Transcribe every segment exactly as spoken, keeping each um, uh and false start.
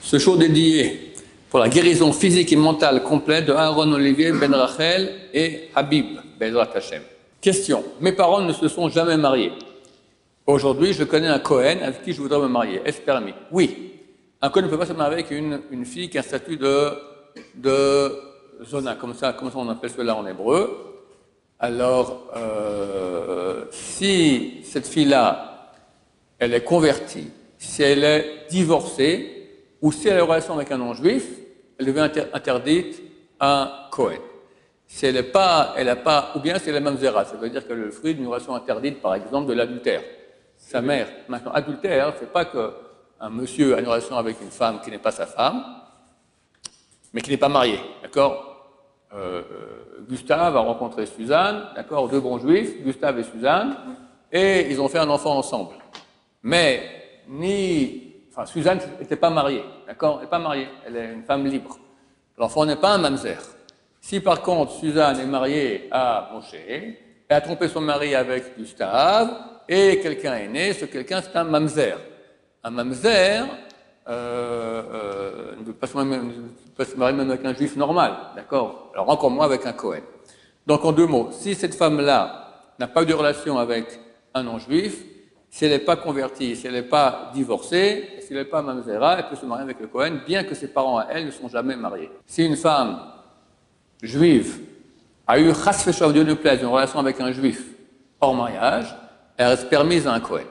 Ce show dédié pour la guérison physique et mentale complète de Aaron Olivier Ben Rachel et Habib Bezrat Hashem. Question. Mes parents ne se sont jamais mariés. Aujourd'hui, je connais un Cohen avec qui je voudrais me marier. Est-ce permis? Oui. Un Cohen ne peut pas se marier avec une, une fille qui a un statut de, de zona, comme ça, comme ça on appelle cela en hébreu. Alors, euh, si cette fille-là, elle est convertie, si elle est divorcée, ou si elle a une relation avec un non-juif, elle devient inter interdite à un Cohen. Si elle n'est pas, elle n'a pas, ou bien si elle est mamzera, ça veut dire qu'elle est le fruit d'une relation interdite, par exemple, de l'adultère. Sa mère, maintenant, adultère, c'est pas qu'un monsieur a une relation avec une femme qui n'est pas sa femme, mais qui n'est pas mariée, d'accord? Euh, Gustave a rencontré Suzanne, d'accord, deux bons juifs, Gustave et Suzanne, et ils ont fait un enfant ensemble. Mais ni, enfin, Suzanne n'était pas mariée, d'accord, elle n'est pas mariée, elle est une femme libre. L'enfant n'est pas un mamzer. Si par contre Suzanne est mariée à Moshe, elle a trompé son mari avec Gustave, et quelqu'un est né, ce quelqu'un c'est un mamzer. Un mamzer euh, euh, ne peut pas se marier même avec un juif normal, d'accord? Alors encore moins avec un Cohen. Donc en deux mots, si cette femme-là n'a pas eu de relation avec un non-juif, si elle n'est pas convertie, si elle n'est pas divorcée, si elle n'est pas mamzera, elle peut se marier avec le Cohen, bien que ses parents à elle ne sont jamais mariés. Si une femme juive a eu, chas v'shalom, Dieu ne plaise, une relation avec un juif hors mariage, elle reste permise à un Cohen.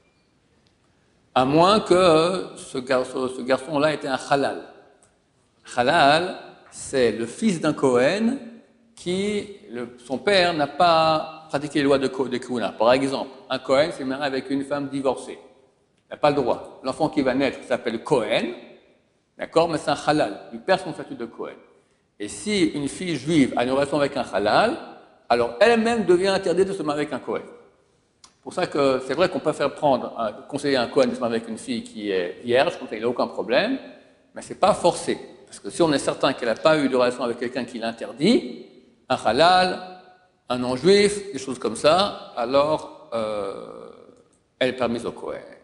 À moins que ce garçon, ce garçon-là était un halal. Halal, c'est le fils d'un Cohen qui, le, son père n'a pas pratiqué les lois de, de Kuna. Par exemple, un Cohen s'est marié avec une femme divorcée. Il n'a pas le droit. L'enfant qui va naître s'appelle Cohen, d'accord, mais c'est un halal. Il perd son statut de Cohen. Et si une fille juive a une relation avec un halal, alors elle-même devient interdite de se marier avec un Cohen. C'est pour ça que c'est vrai qu'on peut faire prendre, un, conseiller un Cohen de se marier avec une fille qui est vierge, comme ça il n'a aucun problème, mais ce n'est pas forcé. Parce que si on est certain qu'elle n'a pas eu de relation avec quelqu'un qui l'interdit, un halal, un non-juif, des choses comme ça, alors euh, elle est permise au Cohen.